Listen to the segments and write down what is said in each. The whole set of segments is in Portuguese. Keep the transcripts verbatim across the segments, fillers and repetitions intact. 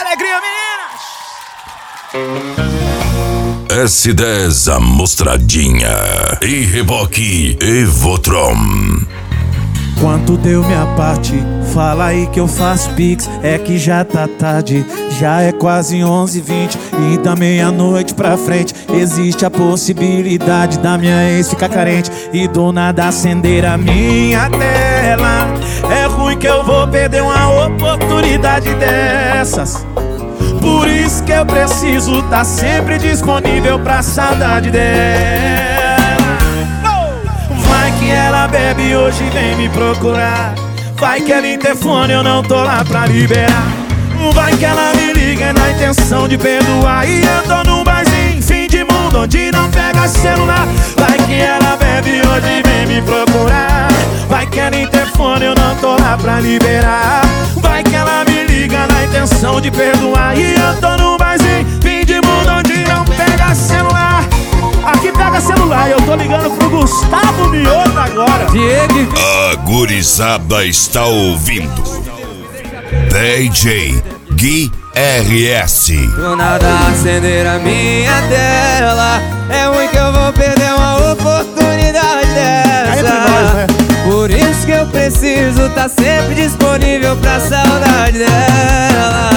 alegria, meninas! S dez Amostradinha e Reboque Evotron. Quanto deu minha parte? Fala aí que eu faço pix. É que já tá tarde, já é quase onze e vinte. E da meia-noite pra frente existe a possibilidade da minha ex ficar carente e do nada acender a minha tela. É ruim que eu vou perder uma oportunidade dessas. Por isso que eu preciso tá sempre disponível pra saudade dela. Vai que ela bebe hoje e vem me procurar. Vai que ela interfone, eu não tô lá pra liberar. Vai que ela me liga na intenção de perdoar. E eu tô num barzinho, fim de mundo, onde não pega celular. Vai que ela bebe hoje e vem me procurar. Vai que ela interfone, eu não tô lá pra liberar. Vai que ela me liga na intenção de perdoar. E eu tô num barzinho, fim de mundo, onde não pega celular. Aqui pega celular, eu tô ligando pro Gustavo Mioto agora. Diego. A gurizada está ouvindo D J Gui R S. Do nada acender a minha tela. É ruim que eu vou perder uma oportunidade dessa. Nós, né? Por isso que eu preciso tá sempre disponível pra saudade dela.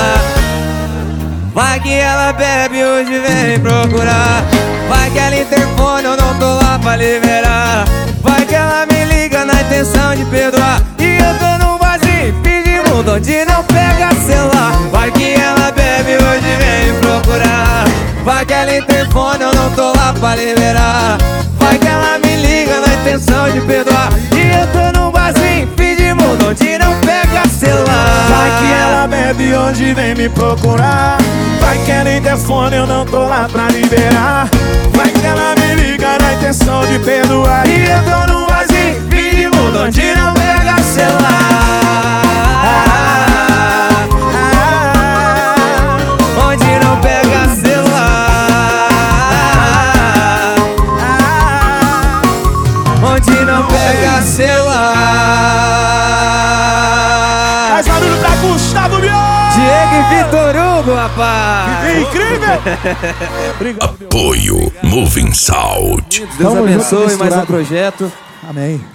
Vai que ela bebe hoje e vem procurar. Vai que ela interfone, eu não tô lá pra liberar. Vai que ela me liga na intenção de perdoar. E eu tô num barzinho, fim de mundo, onde não pega celular. Vai que ela bebe hoje e vem procurar. Vai que ela interfone, eu não tô lá pra liberar. Vai que ela me liga na intenção de perdoar. E eu tô num barzinho, fim de mundo, onde não pega celular. Vai que ela bebe hoje e vem me procurar. Vai que ela interfone, eu não tô lá pra liberar. Vai que ela me liga na intenção de perdoar. E eu tô num vazio, fim de mundo, onde não pega celular. Ah, ah, ah, onde não pega celular. Ah, Onde não pega celular. faz barulho pra Gustavo Mioto! Diego e Vitor Hugo, rapaz. Incrível! Obrigado, Apoio Moving Sound. Deus Tamo junto, abençoe mais um misturado. projeto. Amém.